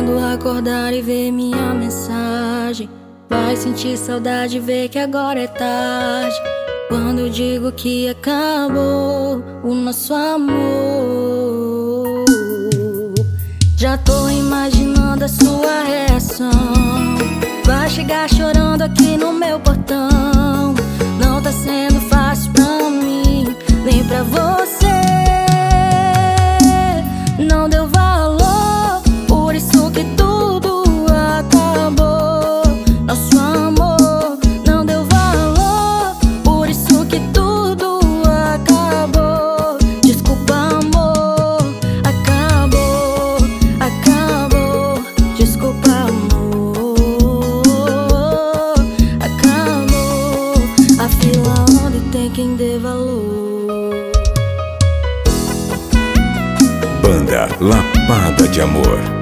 Quando acordar e ver minha mensagem, vai sentir saudade e ver que agora é tarde. Quando eu digo que acabou o nosso amor, já tô imaginando a sua reação. Vai chegar chorando aqui no meu portão. Não tá sendo fácil pra mim, nem pra você. Não deu valor, por isso que tudo acabou. Nosso amor não deu valor, por isso que tudo acabou. Desculpa, amor, acabou, acabou. Desculpa, amor, acabou. A fila anda e tem quem dê valor. Banda Lapada de Amor.